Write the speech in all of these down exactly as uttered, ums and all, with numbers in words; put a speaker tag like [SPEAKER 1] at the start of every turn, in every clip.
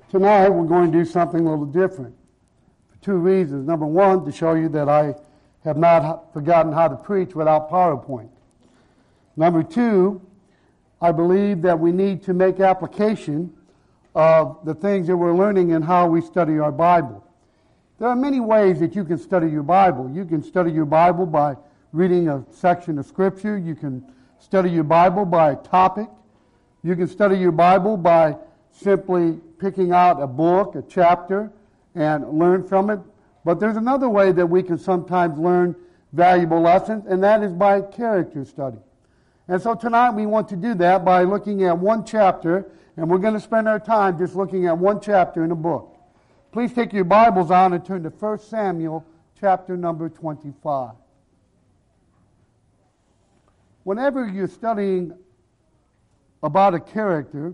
[SPEAKER 1] Tonight we're going to do something a little different for two reasons. Number one, to show you that I have not forgotten how to preach without PowerPoint. Number two, I believe that we need to make application of the things that we're learning and how we study our Bible. There are many ways that you can study your Bible. You can study your Bible by reading a section of Scripture. You can study your Bible by topic. You can study your Bible by simply picking out a book, a chapter, and learn from it. But there's another way that we can sometimes learn valuable lessons, and that is by character study. And so tonight we want to do that by looking at one chapter, and we're going to spend our time just looking at one chapter in a book. Please take your Bibles out and turn to First Samuel chapter number twenty-five. Whenever you're studying about a character,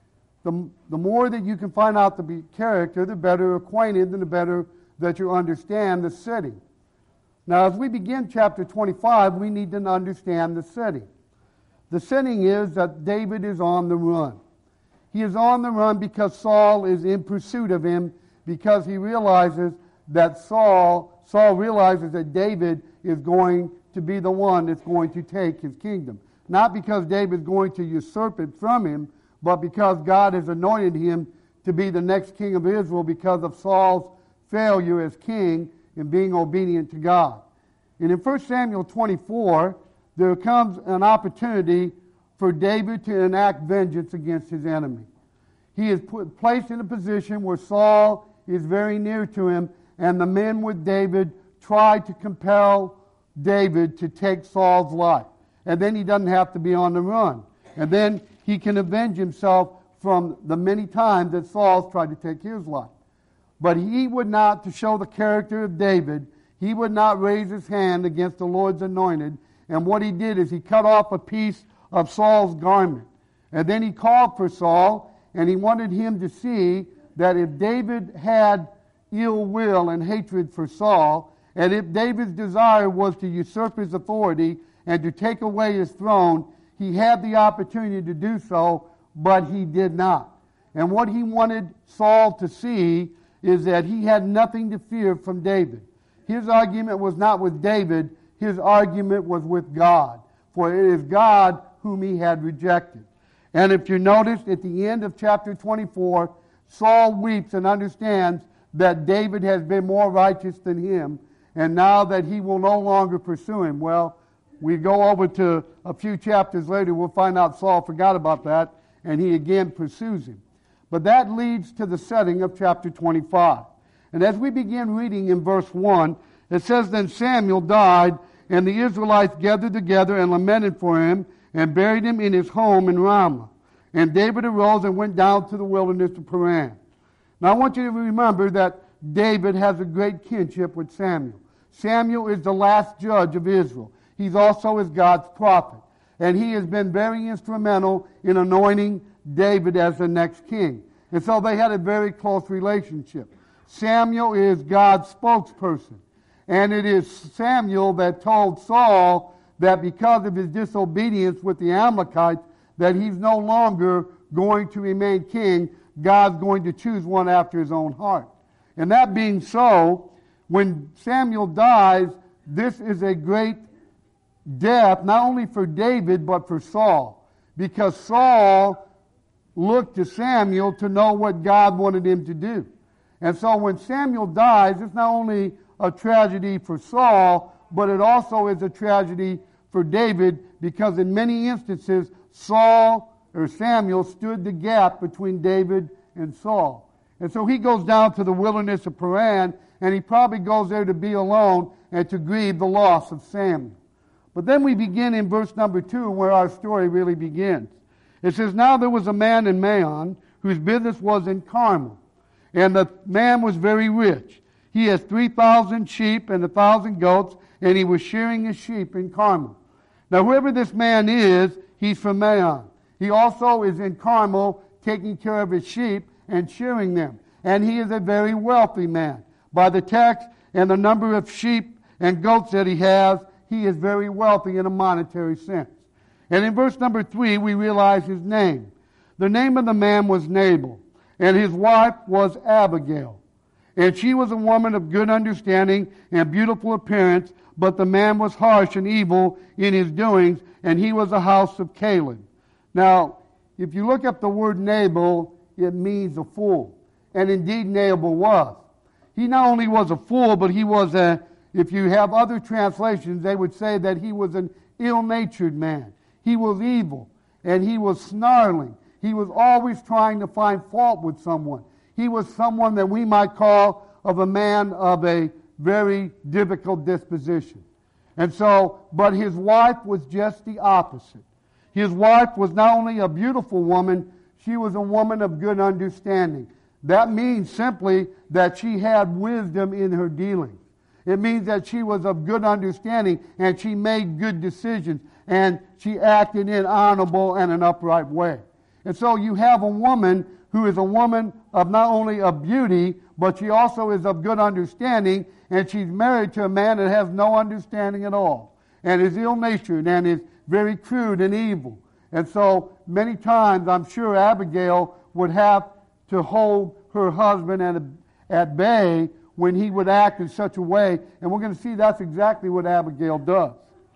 [SPEAKER 1] the, the more that you can find out the character, the better acquainted and the better that you understand the setting. Now, as we begin chapter twenty-five, we need to understand the setting. The setting is that David is on the run. He is on the run because Saul is in pursuit of him, because he realizes that Saul, Saul realizes that David is going to be the one that's going to take his kingdom. Not because David is going to usurp it from him, but because God has anointed him to be the next king of Israel because of Saul's failure as king in being obedient to God. And in First Samuel twenty-four, there comes an opportunity for David to enact vengeance against his enemy. He is put, placed in a position where Saul is very near to him, and the men with David try to compel David to take Saul's life. And then he doesn't have to be on the run. And then he can avenge himself from the many times that Saul's tried to take his life. But he would not, to show the character of David, he would not raise his hand against the Lord's anointed. And what he did is he cut off a piece of Saul's garment. And then he called for Saul, and he wanted him to see that if David had ill will and hatred for Saul, and if David's desire was to usurp his authority and to take away his throne, he had the opportunity to do so, but he did not. And what he wanted Saul to see is that he had nothing to fear from David. His argument was not with David, his argument was with God. For it is God whom he had rejected. And if you notice, at the end of chapter twenty-four, Saul weeps and understands that David has been more righteous than him, and now that he will no longer pursue him. Well, we go over to a few chapters later, we'll find out Saul forgot about that, and he again pursues him. But that leads to the setting of chapter twenty-five. And as we begin reading in verse one, it says, Then Samuel died, and the Israelites gathered together and lamented for him, and buried him in his home in Ramah. And David arose and went down to the wilderness of Paran. Now I want you to remember that David has a great kinship with Samuel. Samuel is the last judge of Israel. He's also is God's prophet. And he has been very instrumental in anointing David as the next king. And so they had a very close relationship. Samuel is God's spokesperson. And it is Samuel that told Saul that because of his disobedience with the Amalekites, that he's no longer going to remain king. God's going to choose one after his own heart. And that being so, when Samuel dies, this is a great death, not only for David, but for Saul. Because Saul looked to Samuel to know what God wanted him to do. And so when Samuel dies, it's not only a tragedy for Saul, but it also is a tragedy for David, because in many instances, Saul or Samuel stood the gap between David and Saul. And so he goes down to the wilderness of Paran, and he probably goes there to be alone and to grieve the loss of Samuel. But then we begin in verse number two, where our story really begins. It says, Now there was a man in Maon whose business was in Carmel, and the man was very rich. He has three thousand sheep and a thousand goats, and he was shearing his sheep in Carmel. Now whoever this man is, he's from Maon. He also is in Carmel taking care of his sheep and shearing them. And he is a very wealthy man. By the text and the number of sheep and goats that he has, he is very wealthy in a monetary sense. And in verse number three, we realize his name. The name of the man was Nabal. and his wife was Abigail. And she was a woman of good understanding and beautiful appearance, but the man was harsh and evil in his doings, and he was a house of Caleb. Now, if you look up the word Nabal, it means a fool. And indeed Nabal was. He not only was a fool, but he was a, if you have other translations, they would say that he was an ill-natured man. He was evil, and he was snarling. He was always trying to find fault with someone. He was someone that we might call of a man of a very difficult disposition. And so, but his wife was just the opposite. His wife was not only a beautiful woman, she was a woman of good understanding. That means simply that she had wisdom in her dealings. It means that she was of good understanding and she made good decisions and she acted in an honorable and an upright way. And so you have a woman who is a woman of not only of beauty, but she also is of good understanding, and she's married to a man that has no understanding at all, and is ill-natured, and is very crude and evil. And so many times I'm sure Abigail would have to hold her husband at, at bay when he would act in such a way, and we're going to see that's exactly what Abigail does.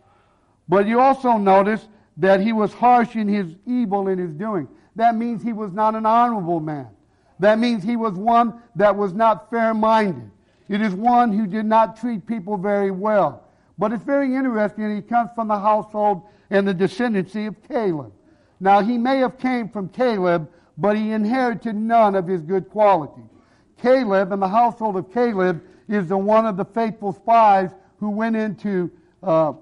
[SPEAKER 1] But you also notice that he was harsh in his evil in his doing. That means he was not an honorable man. That means he was one that was not fair-minded. It is one who did not treat people very well. But it's very interesting, he comes from the household and the descendancy of Caleb. Now, he may have came from Caleb, but he inherited none of his good qualities. Caleb and the household of Caleb is the one of the faithful spies who went into uh,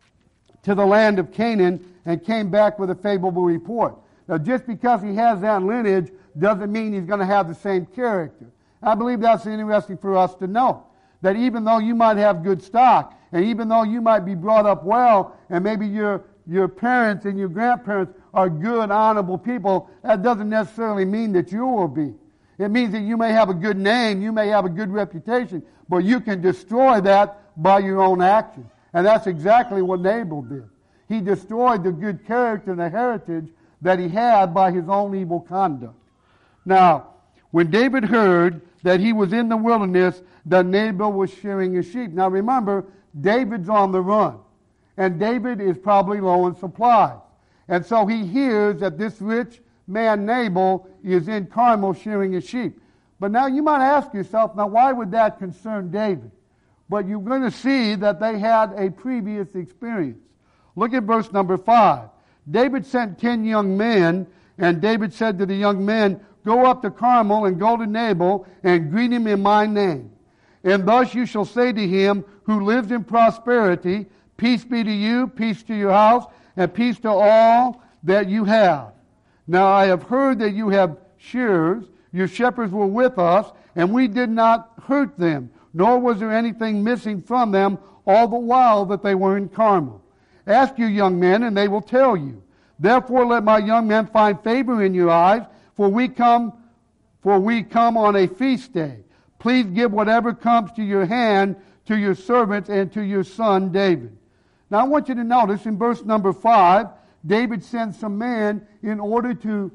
[SPEAKER 1] to the land of Canaan and came back with a favorable report. Now, just because he has that lineage doesn't mean he's going to have the same character. I believe that's interesting for us to know, that even though you might have good stock, and even though you might be brought up well, and maybe your, your parents and your grandparents are good, honorable people, that doesn't necessarily mean that you will be. It means that you may have a good name, you may have a good reputation, but you can destroy that by your own actions. And that's exactly what Nabal did. He destroyed the good character and the heritage that he had by his own evil conduct. Now, when David heard that he was in the wilderness, that Nabal was shearing his sheep. Now remember, David's on the run, and David is probably low in supplies. And so he hears that this rich man Nabal is in Carmel shearing his sheep. But now you might ask yourself, now why would that concern David? But you're going to see that they had a previous experience. Look at verse number five. David sent ten young men, and David said to the young men, "Go up to Carmel and go to Nabal and greet him in my name. And thus you shall say to him who lives in prosperity, peace be to you, peace to your house, and peace to all that you have. Now I have heard that you have shearers. Your shepherds were with us, and we did not hurt them, nor was there anything missing from them all the while that they were in Carmel. Ask your young men, and they will tell you. Therefore let my young men find favor in your eyes, for we come, for we come on a feast day. Please give whatever comes to your hand to your servants and to your son David." Now I want you to notice in verse number five, David sends some men in order to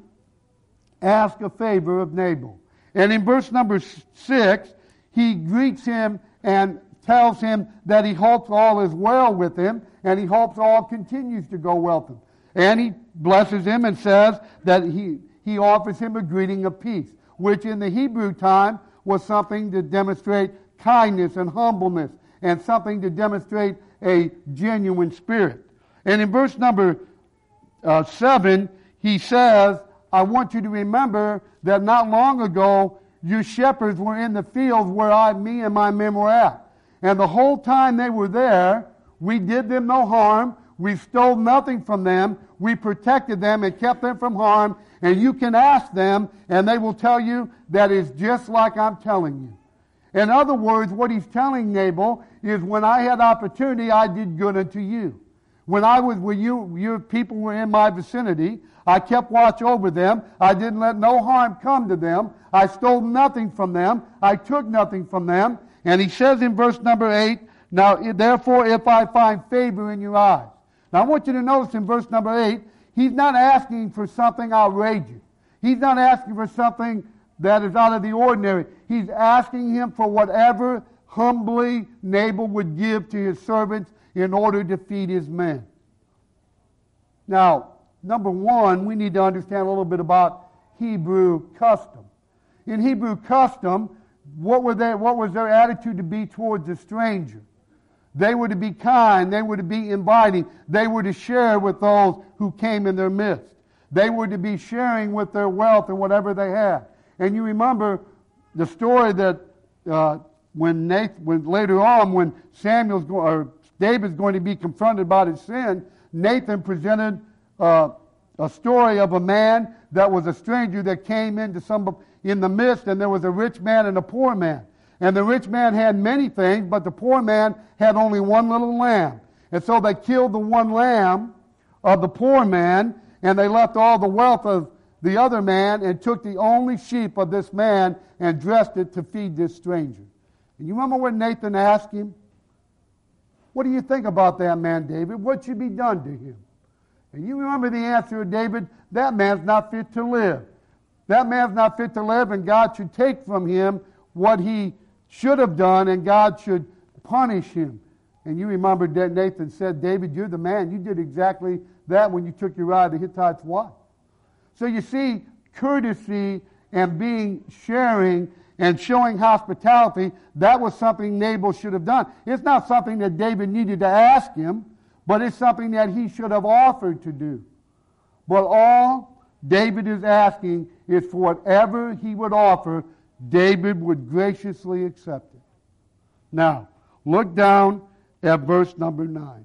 [SPEAKER 1] ask a favor of Nabal. And in verse number six, he greets him and tells him that he hopes all is well with him, and he hopes all continues to go well with him. And he blesses him and says that he, he offers him a greeting of peace, which in the Hebrew time was something to demonstrate kindness and humbleness, and something to demonstrate a genuine spirit. And in verse number uh, seven, he says, "I want you to remember that not long ago your shepherds were in the fields where I, me and my men were at. And the whole time they were there, we did them no harm. We stole nothing from them. We protected them and kept them from harm. And you can ask them, and they will tell you that is just like I'm telling you." In other words, what he's telling Nabal is, when I had opportunity, I did good unto you. When I was with you, your people were in my vicinity, I kept watch over them. I didn't let no harm come to them. I stole nothing from them. I took nothing from them. And he says in verse number eight, "Now therefore if I find favor in your eyes." Now I want you to notice in verse number eight, he's not asking for something outrageous. He's not asking for something that is out of the ordinary. He's asking him for whatever humbly Nabal would give to his servants in order to feed his men. Now, number one, we need to understand a little bit about Hebrew custom. In Hebrew custom, what were they, what was their attitude to be towards a stranger? They were to be kind. They were to be inviting. They were to share with those who came in their midst. They were to be sharing with their wealth and whatever they had. And you remember the story that uh, when, Nathan, when later on, when Samuel's go, or David's going to be confronted about his sin, Nathan presented uh, a story of a man that was a stranger that came into some in the midst, and there was a rich man and a poor man. And the rich man had many things, but the poor man had only one little lamb. And so they killed the one lamb of the poor man, and they left all the wealth of the other man and took the only sheep of this man and dressed it to feed this stranger. And you remember when Nathan asked him, "What do you think about that man, David? What should be done to him?" And you remember the answer of David, "That man's not fit to live. That man's not fit to live, and God should take from him what he should have done, and God should punish him." And you remember that Nathan said, "David, you're the man. You did exactly that when you took Uriah the Hittite's wife." So you see, courtesy and being sharing and showing hospitality, that was something Nabal should have done. It's not something that David needed to ask him, but it's something that he should have offered to do. But all David is asking is for whatever he would offer, David would graciously accept it. Now, look down at verse number nine.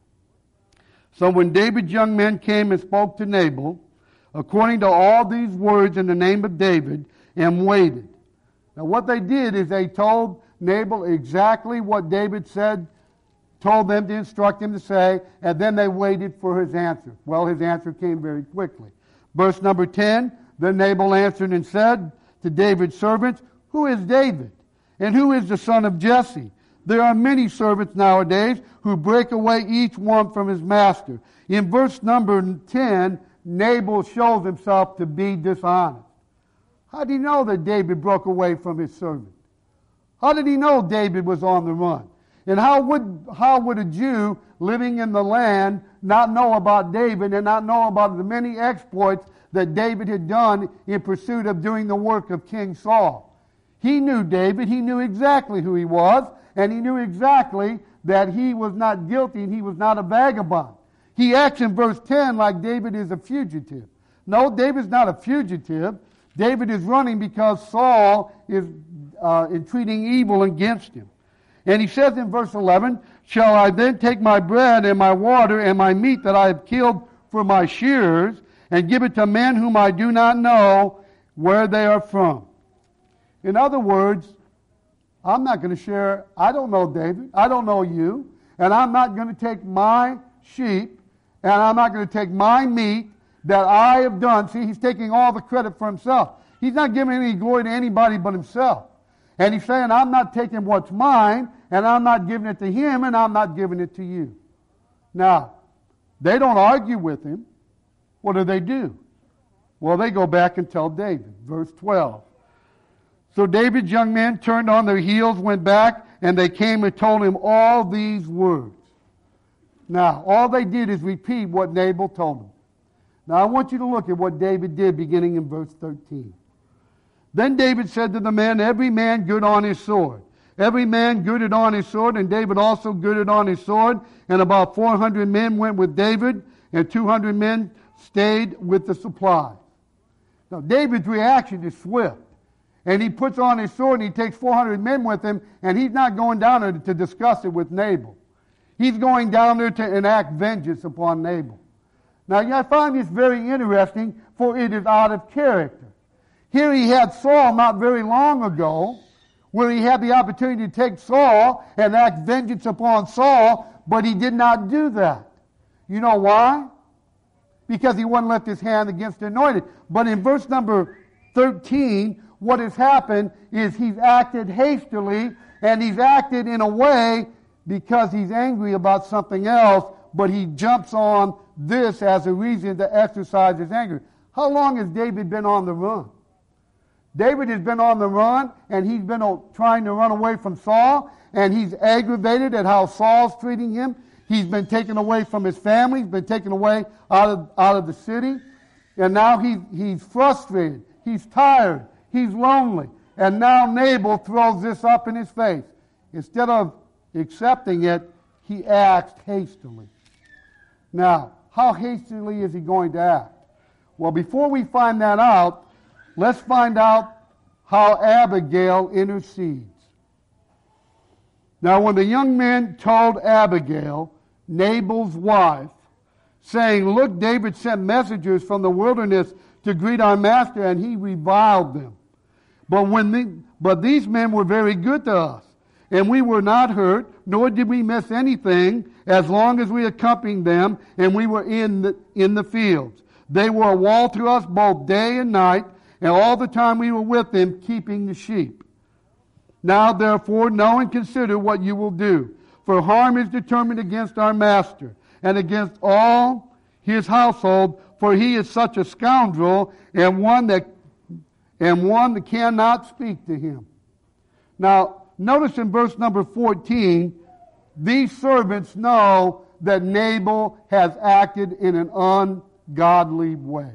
[SPEAKER 1] "So when David's young men came and spoke to Nabal, according to all these words in the name of David, and waited." Now what they did is they told Nabal exactly what David said, told them to instruct him to say, and then they waited for his answer. Well, his answer came very quickly. Verse number ten, "Then Nabal answered and said to David's servants, 'Who is David? And who is the son of Jesse? There are many servants nowadays who break away each one from his master.'" In verse number ten, Nabal shows himself to be dishonest. How did he know that David broke away from his servant? How did he know David was on the run? And how would, how would a Jew living in the land not know about David and not know about the many exploits that David had done in pursuit of doing the work of King Saul? He knew David. He knew exactly who he was, and he knew exactly that he was not guilty and he was not a vagabond. He acts in verse ten like David is a fugitive. No, David's not a fugitive. David is running because Saul is uh, entreating evil against him. And he says in verse eleven, "Shall I then take my bread and my water and my meat that I have killed for my shearers and give it to men whom I do not know where they are from?" In other words, I'm not going to share, I don't know David, I don't know you, and I'm not going to take my sheep and I'm not going to take my meat that I have done. See, he's taking all the credit for himself. He's not giving any glory to anybody but himself. And he's saying, I'm not taking what's mine, and I'm not giving it to him, and I'm not giving it to you. Now, they don't argue with him. What do they do? Well, they go back and tell David. Verse twelve. "So David's young men turned on their heels, went back, and they came and told him all these words." Now, all they did is repeat what Nabal told them. Now, I want you to look at what David did beginning in verse thirteen. "Then David said to the men, 'Every man gird on his sword.' Every man girded on his sword, and David also girded on his sword. And about four hundred men went with David, and two hundred men stayed with the supplies." Now, David's reaction is swift. And he puts on his sword, and he takes four hundred men with him, and he's not going down there to discuss it with Nabal. He's going down there to enact vengeance upon Nabal. Now, I find this very interesting, for it is out of character. Here he had Saul not very long ago, where he had the opportunity to take Saul and act vengeance upon Saul, but he did not do that. You know why? Because he wouldn't lift his hand against the anointed. But in verse number thirteen, what has happened is he's acted hastily, and he's acted in a way because he's angry about something else, but he jumps on this as a reason to exercise his anger. How long has David been on the run? David has been on the run, and he's been trying to run away from Saul, and he's aggravated at how Saul's treating him. He's been taken away from his family. He's been taken away out of, out of the city. And now he, he's frustrated. He's tired. He's lonely. And now Nabal throws this up in his face. Instead of accepting it, he acts hastily. Now, how hastily is he going to act? Well, before we find that out, let's find out how Abigail intercedes. Now, when the young men told Abigail, Nabal's wife, saying, "Look, David sent messengers from the wilderness to greet our master, and he reviled them. But when the, but these men were very good to us, and we were not hurt, nor did we miss anything, as long as we accompanied them, and we were in the, in the fields. They were a wall to us both day and night, and all the time we were with them, keeping the sheep. Now, therefore, know and consider what you will do, for harm is determined against our master, and against all his household, for he is such a scoundrel, and one that and one that cannot speak to him." Now, notice in verse number fourteen, these servants know that Nabal has acted in an ungodly way.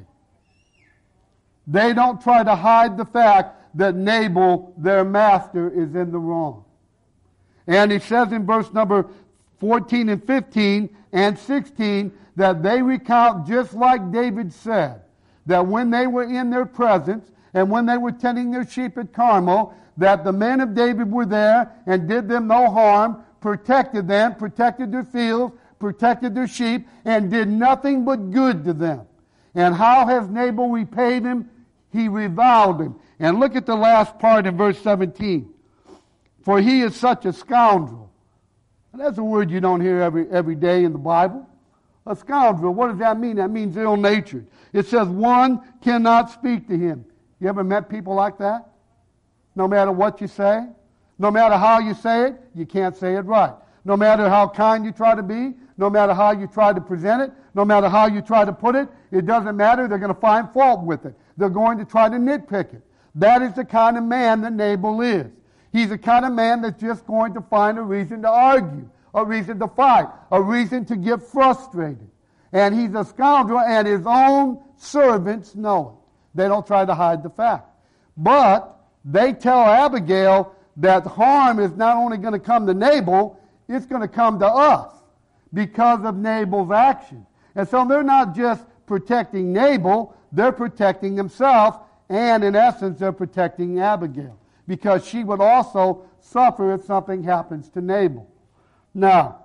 [SPEAKER 1] They don't try to hide the fact that Nabal, their master, is in the wrong. And he says in verse number fourteen and fifteen and sixteen that they recount just like David said, that when they were in their presence and when they were tending their sheep at Carmel, that the men of David were there and did them no harm, protected them, protected their fields, protected their sheep, and did nothing but good to them. And how has Nabal repaid him? He reviled him. And look at the last part in verse seventeen. For he is such a scoundrel. And that's a word you don't hear every, every day in the Bible. A scoundrel, what does that mean? That means ill-natured. It says one cannot speak to him. You ever met people like that? No matter what you say, no matter how you say it, you can't say it right. No matter how kind you try to be, no matter how you try to present it, no matter how you try to put it, it doesn't matter. They're going to find fault with it. They're going to try to nitpick it. That is the kind of man that Nabal is. He's the kind of man that's just going to find a reason to argue, a reason to fight, a reason to get frustrated. And he's a scoundrel, and his own servants know it. They don't try to hide the fact. But they tell Abigail that harm is not only going to come to Nabal, it's going to come to us because of Nabal's action. And so they're not just protecting Nabal, they're protecting themselves, and in essence, they're protecting Abigail, because she would also suffer if something happens to Nabal. Now,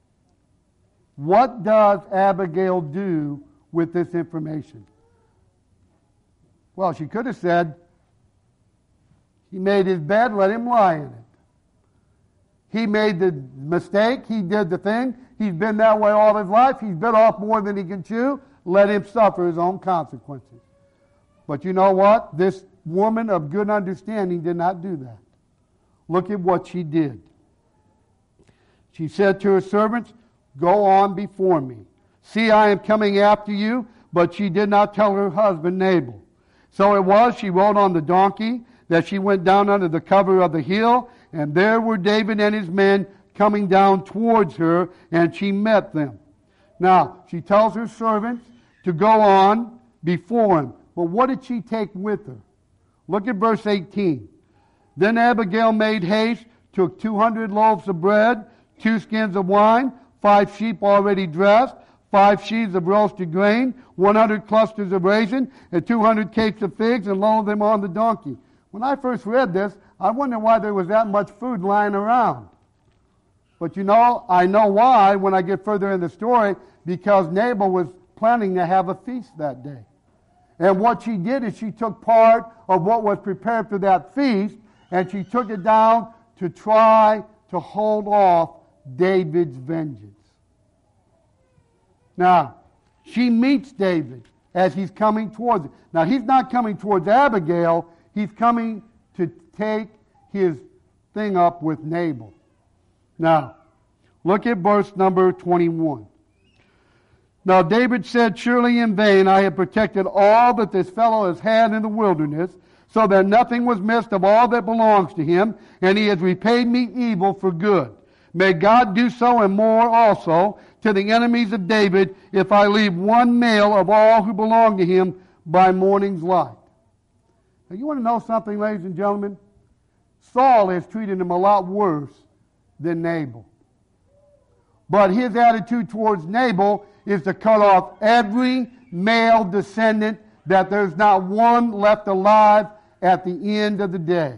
[SPEAKER 1] what does Abigail do with this information? Well, she could have said, he made his bed, let him lie in it. He made the mistake, he did the thing, he's been that way all his life, he's bit off more than he can chew, let him suffer his own consequences. But you know what? This woman of good understanding did not do that. Look at what she did. She said to her servants, "Go on before me. See, I am coming after you." But she did not tell her husband Nabal. So it was, she rode on the donkey, that she went down under the cover of the hill, and there were David and his men coming down towards her, and she met them. Now, she tells her servants to go on before him. But what did she take with her? Look at verse eighteen. Then Abigail made haste, took two hundred loaves of bread, two skins of wine, five sheep already dressed, five sheaves of roasted grain, one hundred clusters of raisin, and two hundred cakes of figs, and loaded them on the donkey. When I first read this, I wondered why there was that much food lying around. But you know, I know why when I get further in the story, because Nabal was planning to have a feast that day. And what she did is she took part of what was prepared for that feast, and she took it down to try to hold off David's vengeance. Now, she meets David as he's coming towards her. Now, he's not coming towards Abigail. He's coming to take his thing up with Nabal. Now, look at verse number twenty-one. Now David said, "Surely in vain I have protected all that this fellow has had in the wilderness, so that nothing was missed of all that belongs to him, and he has repaid me evil for good. May God do so and more also to the enemies of David, if I leave one male of all who belong to him by morning's light. Now, you want to know something, ladies and gentlemen? Saul has treated him a lot worse than Nabal. But his attitude towards Nabal is to cut off every male descendant, that there's not one left alive at the end of the day.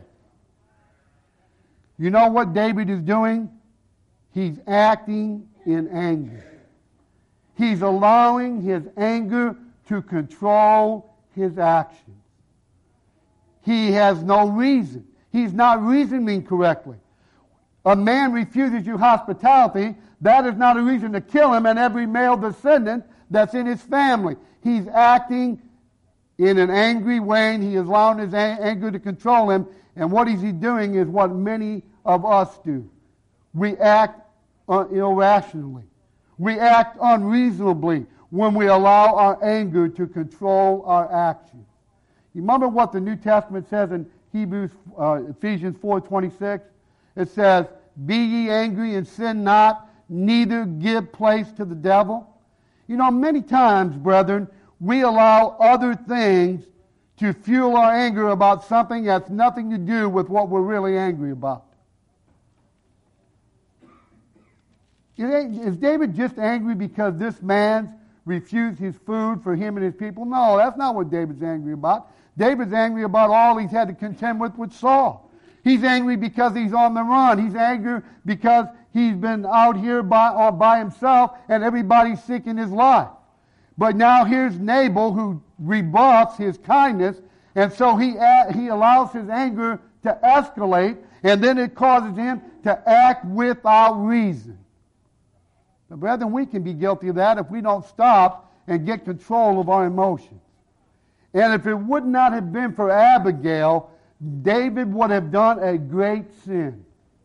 [SPEAKER 1] You know what David is doing? He's acting in anger. He's allowing his anger to control his actions. He has no reason. He's not reasoning correctly. A man refuses you hospitality, that is not a reason to kill him and every male descendant that's in his family. He's acting in an angry way, and he is allowing his anger to control him. And what is he doing is what many of us do. We act irrationally. We act unreasonably when we allow our anger to control our actions. You remember what the New Testament says in Hebrews, uh, Ephesians four twenty-six? It says, "Be ye angry and sin not, neither give place to the devil." You know, many times, brethren, we allow other things to fuel our anger about something that's nothing to do with what we're really angry about. Is David just angry because this man's refused his food for him and his people? No, that's not what David's angry about. David's angry about all he's had to contend with with Saul. He's angry because he's on the run. He's angry because he's been out here by, uh, by himself and everybody's seeking his life. But now here's Nabal, who rebuffs his kindness, and so he uh, he allows his anger to escalate, and then it causes him to act without reason. Now, brethren, we can be guilty of that if we don't stop and get control of our emotions. And if it would not have been for Abigail, David would have done a great sin.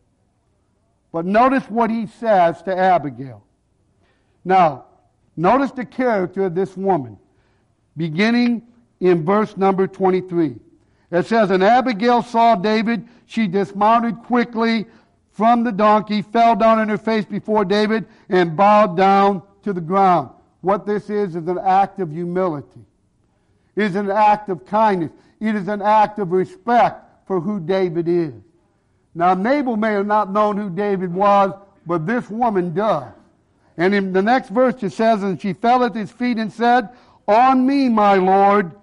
[SPEAKER 1] But notice what he says to Abigail. Now, notice the character of this woman, beginning in verse number twenty-three. It says, "And Abigail saw David. She dismounted quickly from the donkey, fell down on her face before David, and bowed down to the ground." What this is is an act of humility. It is an act of kindness. It is an act of respect for who David is. Now, Nabal may have not known who David was, but this woman does. And in the next verse it says, "And she fell at his feet and said, On me, my Lord,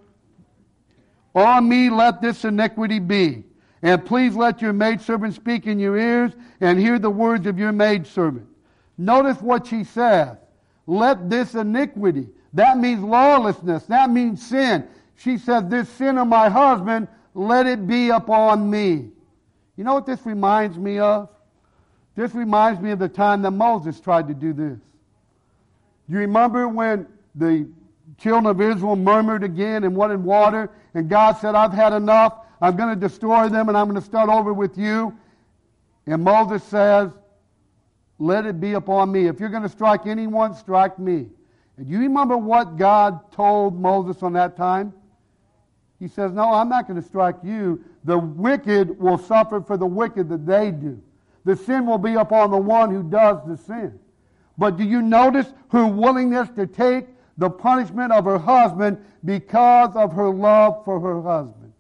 [SPEAKER 1] on me let this iniquity be. And please let your maidservant speak in your ears and hear the words of your maidservant." Notice what she says. Let this iniquity. That means lawlessness. That means sin. She said, this sin of my husband, let it be upon me. You know what this reminds me of? This reminds me of the time that Moses tried to do this. You remember when the children of Israel murmured again and wanted water, and God said, I've had enough. I'm going to destroy them, and I'm going to start over with you. And Moses says, let it be upon me. If you're going to strike anyone, strike me. And you remember what God told Moses on that time? He says, no, I'm not going to strike you. The wicked will suffer for the wicked that they do. The sin will be upon the one who does the sin. But do you notice her willingness to take the punishment of her husband because of her love for her husband?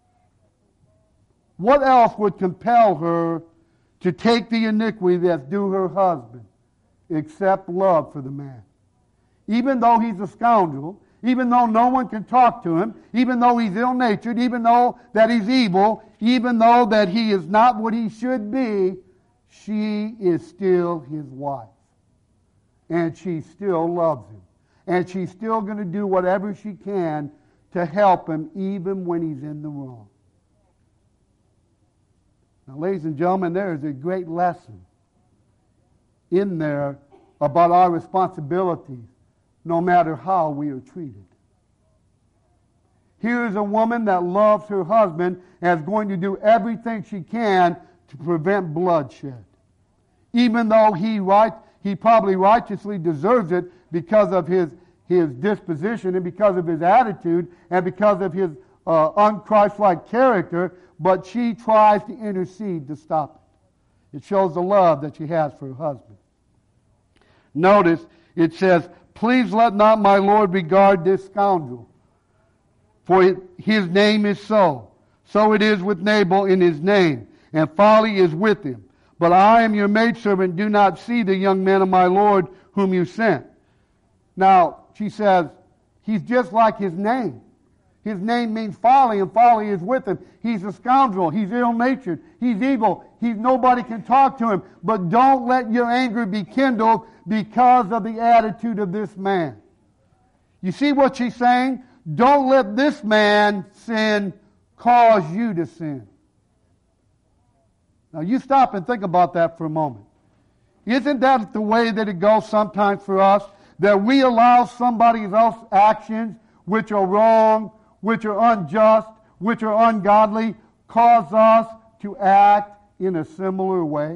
[SPEAKER 1] What else would compel her to take the iniquity that's due her husband except love for the man? Even though he's a scoundrel, even though no one can talk to him, even though he's ill-natured, even though that he's evil, even though that he is not what he should be, she is still his wife. And she still loves him. And she's still going to do whatever she can to help him even when he's in the wrong. Now, ladies and gentlemen, there is a great lesson in there about our responsibilities, no matter how we are treated. Here is a woman that loves her husband and is going to do everything she can to prevent bloodshed. Even though he right, he probably righteously deserves it because of his, his disposition and because of his attitude and because of his uh, un-Christ-like character, but she tries to intercede to stop it. It shows the love that she has for her husband. Notice, it says, please let not my Lord regard this scoundrel, for it, his name is so. So it is with Nabal in his name, and folly is with him. But I am your maidservant, do not see the young man of my Lord whom you sent. Now, she says, he's just like his name. His name means folly, and folly is with him. He's a scoundrel. He's ill-natured. He's evil. He's, nobody can talk to him. But don't let your anger be kindled because of the attitude of this man. You see what she's saying? Don't let this man sin cause you to sin. Now you stop and think about that for a moment. Isn't that the way that it goes sometimes for us? That we allow somebody else's actions, which are wrong, which are unjust, which are ungodly, cause us to act in a similar way?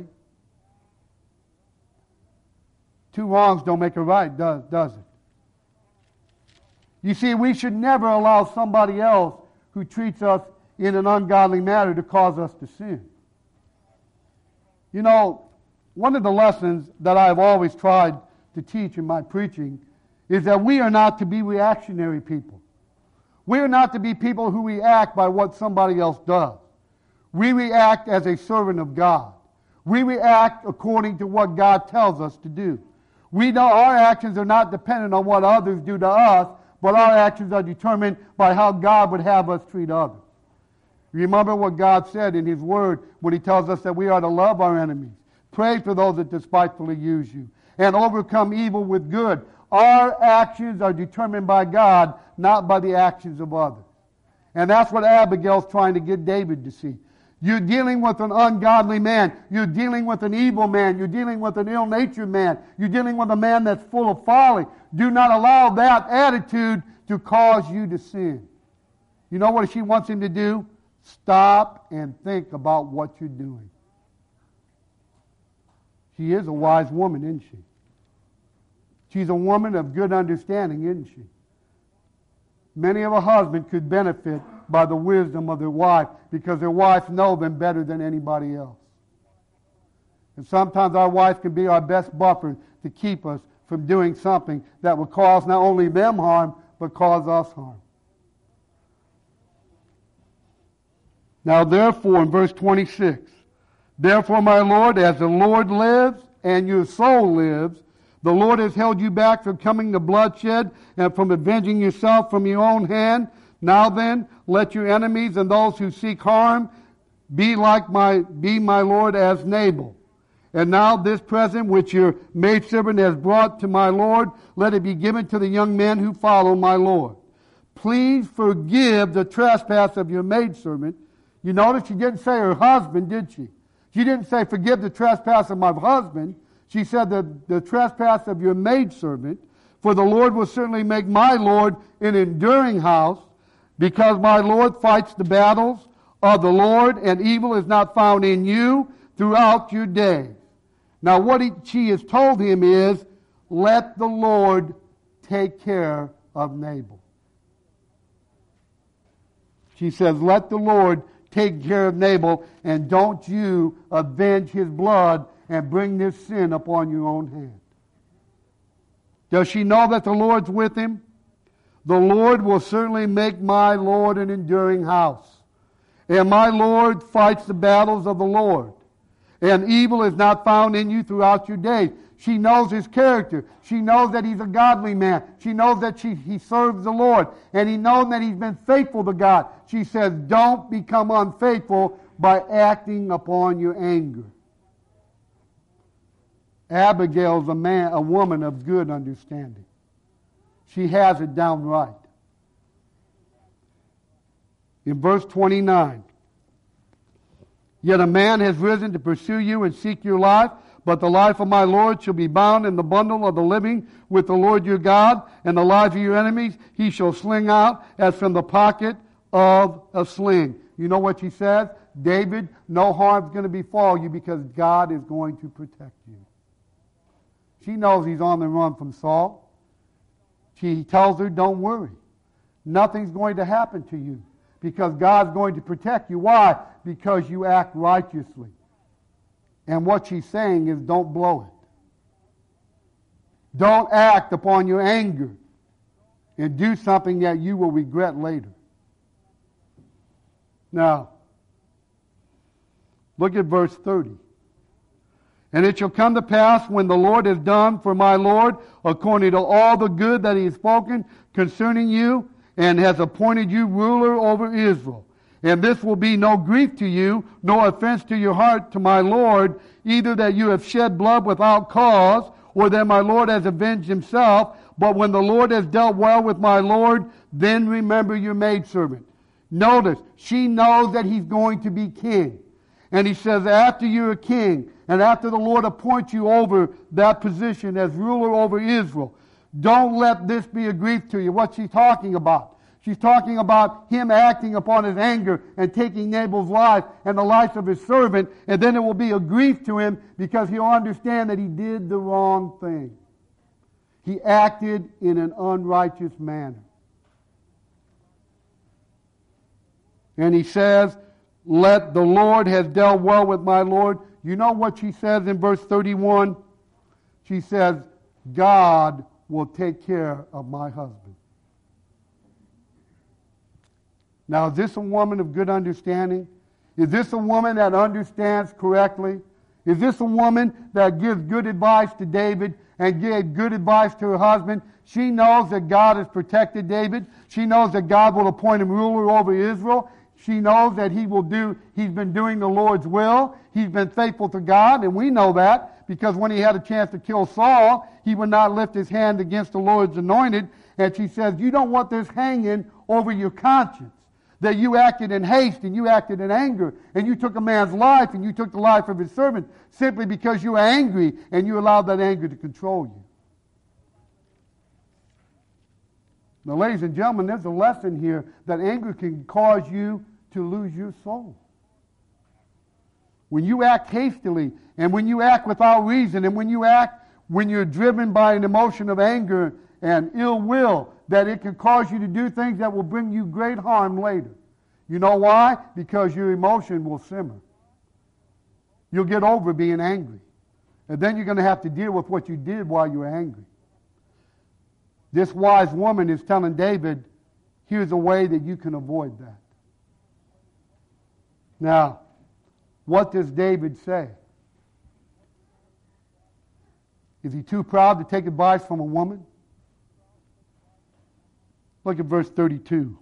[SPEAKER 1] Two wrongs don't make a right, does, does it? You see, we should never allow somebody else who treats us in an ungodly manner to cause us to sin. You know, one of the lessons that I've always tried to teach in my preaching is that we are not to be reactionary people. We are not to be people who react by what somebody else does. We react as a servant of God. We react according to what God tells us to do. We know our actions are not dependent on what others do to us, but our actions are determined by how God would have us treat others. Remember what God said in His Word when He tells us that we are to love our enemies, pray for those that despitefully use you, and overcome evil with good. Our actions are determined by God, not by the actions of others. And that's what Abigail's trying to get David to see. You're dealing with an ungodly man. You're dealing with an evil man. You're dealing with an ill-natured man. You're dealing with a man that's full of folly. Do not allow that attitude to cause you to sin. You know what she wants him to do? Stop and think about what you're doing. She is a wise woman, isn't she? She's a woman of good understanding, isn't she? Many of a husband could benefit by the wisdom of their wife because their wives know them better than anybody else. And sometimes our wives can be our best buffer to keep us from doing something that will cause not only them harm, but cause us harm. Now therefore, in verse twenty-six, therefore, my Lord, as the Lord lives and your soul lives, the Lord has held you back from coming to bloodshed and from avenging yourself from your own hand. Now then, let your enemies and those who seek harm be like my be my Lord as Nabal. And now this present which your maidservant has brought to my Lord, let it be given to the young men who follow my Lord. Please forgive the trespass of your maidservant. You notice she didn't say her husband, did she? She didn't say, forgive the trespass of my husband. She said that the trespass of your maidservant, for the Lord will certainly make my Lord an enduring house, because my Lord fights the battles of the Lord, and evil is not found in you throughout your days. Now what he, she has told him is, let the Lord take care of Nabal. She says, let the Lord take care of Nabal, and don't you avenge his blood and bring this sin upon your own hand. Does she know that the Lord's with him? The Lord will certainly make my Lord an enduring house. And my Lord fights the battles of the Lord. And evil is not found in you throughout your days. She knows his character. She knows that he's a godly man. She knows that she, he serves the Lord. And he knows that he's been faithful to God. She says, don't become unfaithful by acting upon your anger. Abigail's a man, a woman of good understanding. She has it down right. In verse twenty-nine, yet a man has risen to pursue you and seek your life, but the life of my Lord shall be bound in the bundle of the living with the Lord your God, and the lives of your enemies he shall sling out as from the pocket of a sling. You know what she says? David, no harm's going to befall you because God is going to protect you. She knows he's on the run from Saul. She tells her, don't worry. Nothing's going to happen to you because God's going to protect you. Why? Because you act righteously. And what she's saying is don't blow it. Don't act upon your anger and do something that you will regret later. Now, look at verse thirty. And it shall come to pass when the Lord has done for my Lord according to all the good that he has spoken concerning you, and has appointed you ruler over Israel. And this will be no grief to you, no offense to your heart to my Lord, either that you have shed blood without cause, or that my Lord has avenged himself. But when the Lord has dealt well with my Lord, then remember your maidservant. Notice, she knows that he's going to be king. And he says, after you're a king, and after the Lord appoints you over that position as ruler over Israel, don't let this be a grief to you. What's she talking about? She's talking about him acting upon his anger and taking Nabal's life and the life of his servant, and then it will be a grief to him because he'll understand that he did the wrong thing. He acted in an unrighteous manner. And he says, let the Lord has dealt well with my Lord. You know what she says in verse thirty-one? She says, God will take care of my husband. Now, is this a woman of good understanding? Is this a woman that understands correctly? Is this a woman that gives good advice to David and gave good advice to her husband? She knows that God has protected David. She knows that God will appoint him ruler over Israel. She knows that he will do, he's been doing the Lord's will. He's been faithful to God, and we know that because when he had a chance to kill Saul, he would not lift his hand against the Lord's anointed. And she says, you don't want this hanging over your conscience, that you acted in haste and you acted in anger, and you took a man's life and you took the life of his servant simply because you were angry and you allowed that anger to control you. Now, ladies and gentlemen, there's a lesson here that anger can cause you to lose your soul. When you act hastily, and when you act without reason, and when you act when you're driven by an emotion of anger and ill will, that it can cause you to do things that will bring you great harm later. You know why? Because your emotion will simmer. You'll get over being angry. And then you're going to have to deal with what you did while you were angry. This wise woman is telling David, here's a way that you can avoid that. Now, what does David say? Is he too proud to take advice from a woman? Look at verse thirty-two.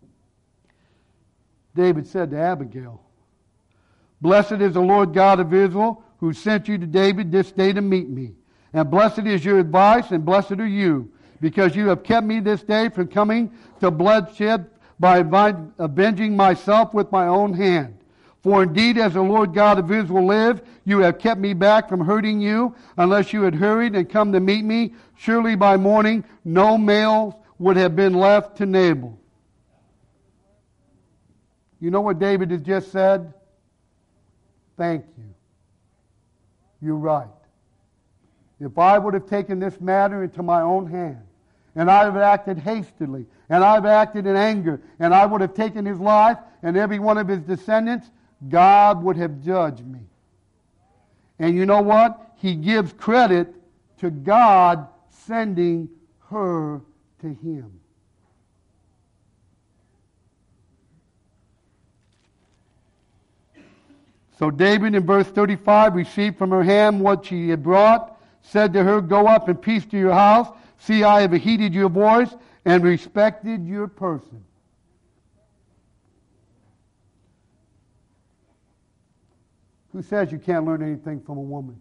[SPEAKER 1] David said to Abigail, blessed is the Lord God of Israel, who sent you to David this day to meet me. And blessed is your advice, and blessed are you, because you have kept me this day from coming to bloodshed by avenging myself with my own hand. For indeed, as the Lord God of Israel lives, you have kept me back from hurting you, unless you had hurried and come to meet me. Surely by morning no males would have been left to Nabal. You know what David has just said? Thank you. You're right. If I would have taken this matter into my own hand, and I have acted hastily, and I've acted in anger, and I would have taken his life and every one of his descendants, God would have judged me. And you know what? He gives credit to God sending her to him. So David in verse thirty-five received from her hand what she had brought, said to her, go up in peace to your house. See, I have heeded your voice and respected your person. Who says you can't learn anything from a woman?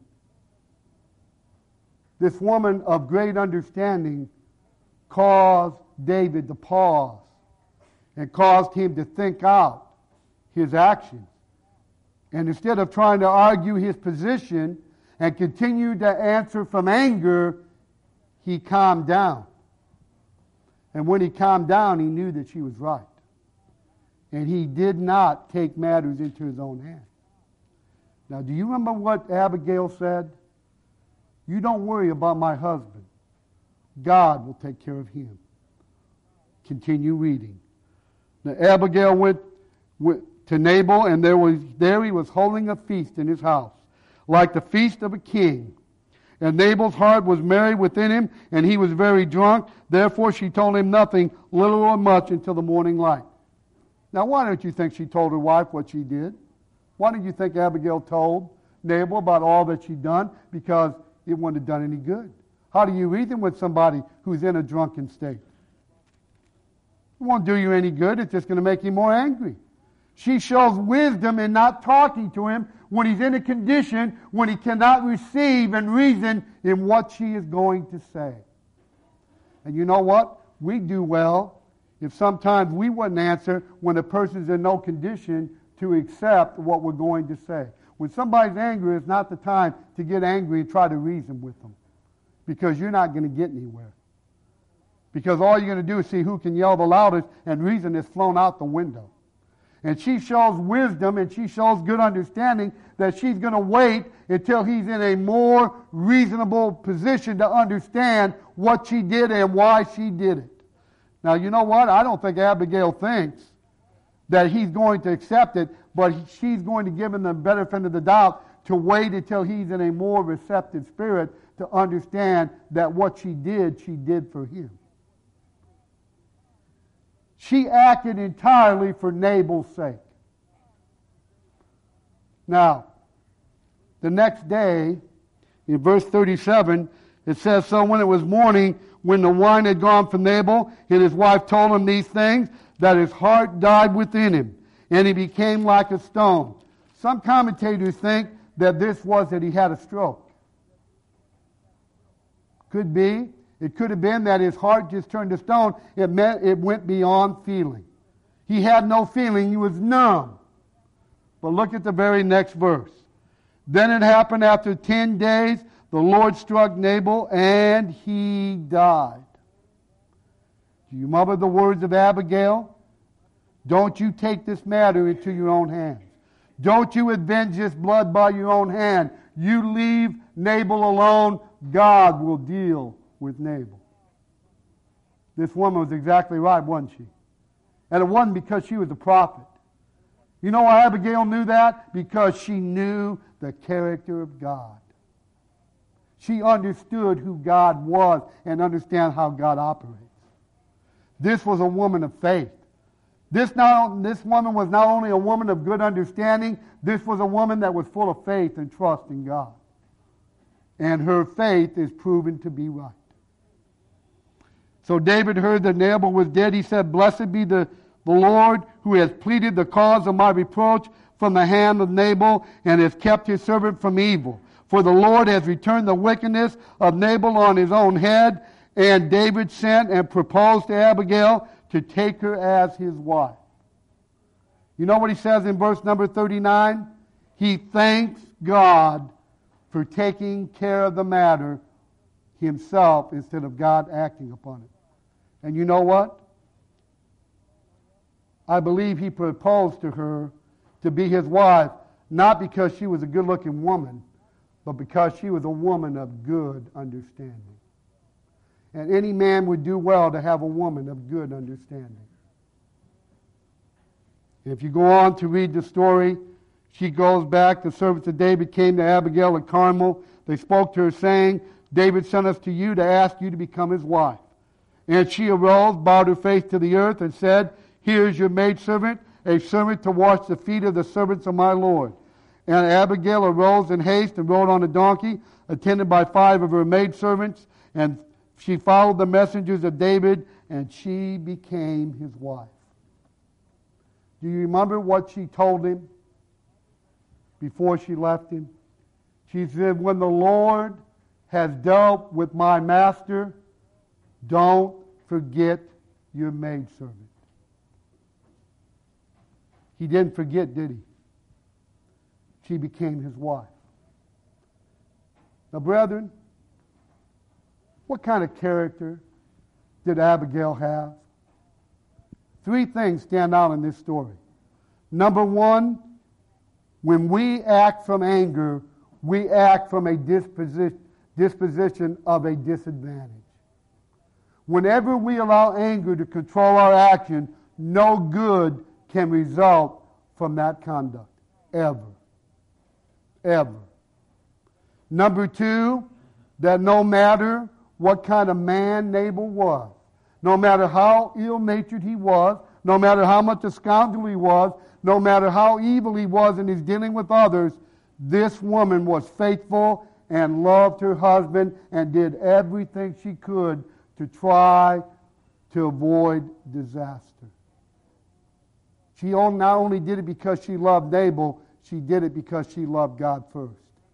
[SPEAKER 1] This woman of great understanding caused David to pause and caused him to think out his actions. And instead of trying to argue his position and continue to answer from anger, he calmed down. And when he calmed down, he knew that she was right. And he did not take matters into his own hands. Now, do you remember what Abigail said? You don't worry about my husband. God will take care of him. Continue reading. Now, Abigail went, went to Nabal, and there was there he was holding a feast in his house, like the feast of a king. And Nabal's heart was merry within him, and he was very drunk. Therefore she told him nothing, little or much, until the morning light. Now, why don't you think she told her wife what she did? Why don't you think Abigail told Nabal about all that she'd done? Because it wouldn't have done any good. How do you reason with somebody who's in a drunken state? It won't do you any good. It's just going to make you more angry. She shows wisdom in not talking to him when he's in a condition when he cannot receive and reason in what she is going to say. And you know what? We do well if sometimes we wouldn't answer when a person's in no condition to accept what we're going to say. When somebody's angry, it's not the time to get angry and try to reason with them, because you're not going to get anywhere. Because all you're going to do is see who can yell the loudest, and reason is flown out the window. And she shows wisdom and she shows good understanding that she's going to wait until he's in a more reasonable position to understand what she did and why she did it. Now, you know what? I don't think Abigail thinks that he's going to accept it, but she's going to give him the benefit of the doubt to wait until he's in a more receptive spirit to understand that what she did, she did for him. She acted entirely for Nabal's sake. Now, the next day, in verse thirty-seven, it says, so when it was morning, when the wine had gone from Nabal, and his wife told him these things, that his heart died within him, and he became like a stone. Some commentators think that this was that he had a stroke. Could be. It could have been that his heart just turned to stone. It meant it went beyond feeling. He had no feeling. He was numb. But look at the very next verse. Then it happened after ten days, the Lord struck Nabal and he died. Do you remember the words of Abigail? Don't you take this matter into your own hands. Don't you avenge this blood by your own hand. You leave Nabal alone. God will deal with Nabal. This woman was exactly right, wasn't she? And it wasn't because she was a prophet. You know why Abigail knew that? Because she knew the character of God. She understood who God was and understand how God operates. This was a woman of faith. This, not, this woman was not only a woman of good understanding, this was a woman that was full of faith and trust in God. And her faith is proven to be right. So David heard that Nabal was dead. He said, blessed be the, the Lord who has pleaded the cause of my reproach from the hand of Nabal and has kept his servant from evil. For the Lord has returned the wickedness of Nabal on his own head. And David sent and proposed to Abigail to take her as his wife. You know what he says in verse number thirty-nine? He thanks God for taking care of the matter himself instead of God acting upon it. And you know what? I believe he proposed to her to be his wife, not because she was a good-looking woman, but because she was a woman of good understanding. And any man would do well to have a woman of good understanding. If you go on to read the story, she goes back. The servants of David came to Abigail at Carmel. They spoke to her, saying, David sent us to you to ask you to become his wife. And she arose, bowed her face to the earth, and said, here is your maidservant, a servant to wash the feet of the servants of my Lord. And Abigail arose in haste and rode on a donkey, attended by five of her maidservants, and she followed the messengers of David, and she became his wife. Do you remember what she told him before she left him? She said, when the Lord has dealt with my master, don't forget your maidservant. He didn't forget, did he? She became his wife. Now, brethren, what kind of character did Abigail have? Three things stand out in this story. Number one, when we act from anger, we act from a disposition, disposition of a disadvantage. Whenever we allow anger to control our action, no good can result from that conduct. Ever. Ever. Number two, that no matter what kind of man Nabal was, no matter how ill-natured he was, no matter how much a scoundrel he was, no matter how evil he was in his dealing with others, this woman was faithful and loved her husband and did everything she could to try to avoid disaster. She not only did it because she loved Nabal, she did it because she loved God first.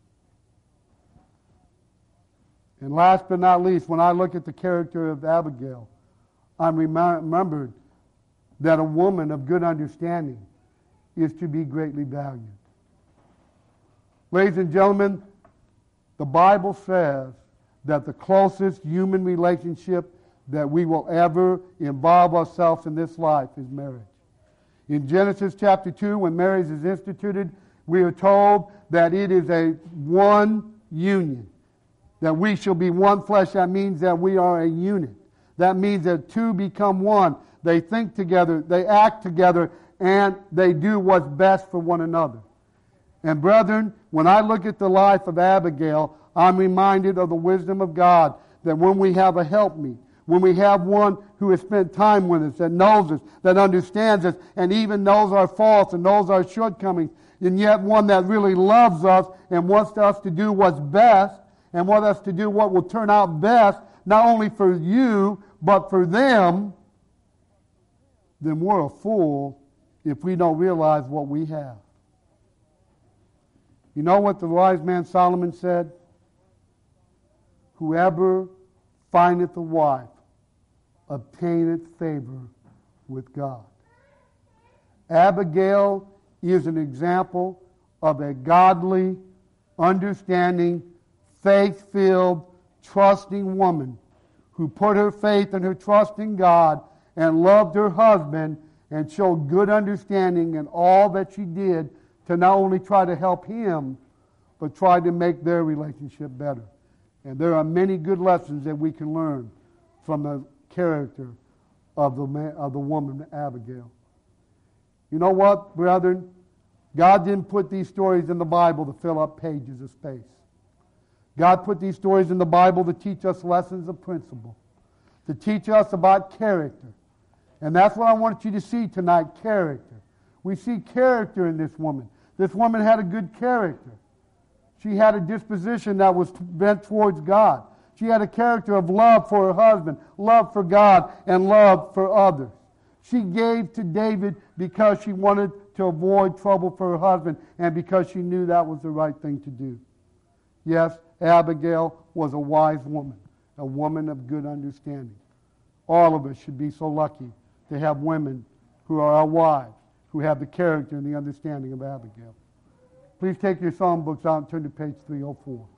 [SPEAKER 1] And last but not least, when I look at the character of Abigail, I'm remembered that a woman of good understanding is to be greatly valued. Ladies and gentlemen, the Bible says that the closest human relationship that we will ever involve ourselves in this life is marriage. In Genesis chapter two, when marriage is instituted, we are told that it is a one union, that we shall be one flesh. That means that we are a unit. That means that two become one. They think together, they act together, and they do what's best for one another. And brethren, when I look at the life of Abigail, I'm reminded of the wisdom of God, that when we have a helpmeet, when we have one who has spent time with us, that knows us, that understands us, and even knows our faults and knows our shortcomings, and yet one that really loves us and wants us to do what's best, and wants us to do what will turn out best, not only for you, but for them, then we're a fool if we don't realize what we have. You know what the wise man Solomon said? Whoever findeth a wife obtaineth favor with God. Abigail is an example of a godly, understanding, faith-filled, trusting woman who put her faith and her trust in God and loved her husband and showed good understanding in all that she did to not only try to help him, but try to make their relationship better. And there are many good lessons that we can learn from the character of the man, of the woman Abigail. You know what, brethren? God didn't put these stories in the Bible to fill up pages of space. God put these stories in the Bible to teach us lessons of principle, to teach us about character. And that's what I want you to see tonight, character. We see character in this woman. This woman had a good character. She had a disposition that was bent towards God. She had a character of love for her husband, love for God, and love for others. She gave to David because she wanted to avoid trouble for her husband and because she knew that was the right thing to do. Yes, Abigail was a wise woman, a woman of good understanding. All of us should be so lucky to have women who are our wives, who have the character and the understanding of Abigail. Please take your psalm books out and turn to page three oh four.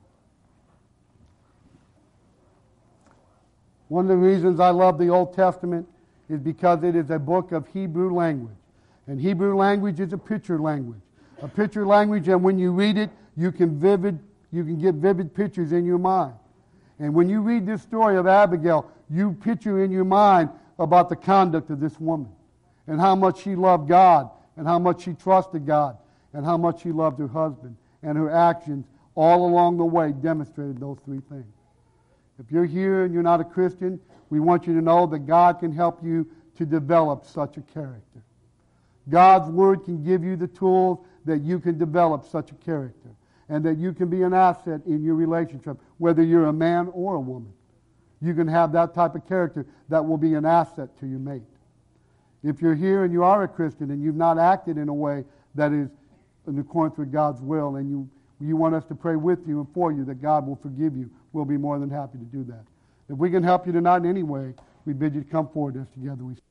[SPEAKER 1] One of the reasons I love the Old Testament is because it is a book of Hebrew language. And Hebrew language is a picture language. A picture language, and when you read it, you can vivid, you can get vivid pictures in your mind. And when you read this story of Abigail, you picture in your mind about the conduct of this woman and how much she loved God and how much she trusted God and how much she loved her husband. And her actions all along the way demonstrated those three things. If you're here and you're not a Christian, we want you to know that God can help you to develop such a character. God's Word can give you the tools that you can develop such a character and that you can be an asset in your relationship, whether you're a man or a woman. You can have that type of character that will be an asset to your mate. If you're here and you are a Christian and you've not acted in a way that is in accordance with God's will and you, you want us to pray with you and for you that God will forgive you, we'll be more than happy to do that. If we can help you tonight in any way, we bid you to come forward as together we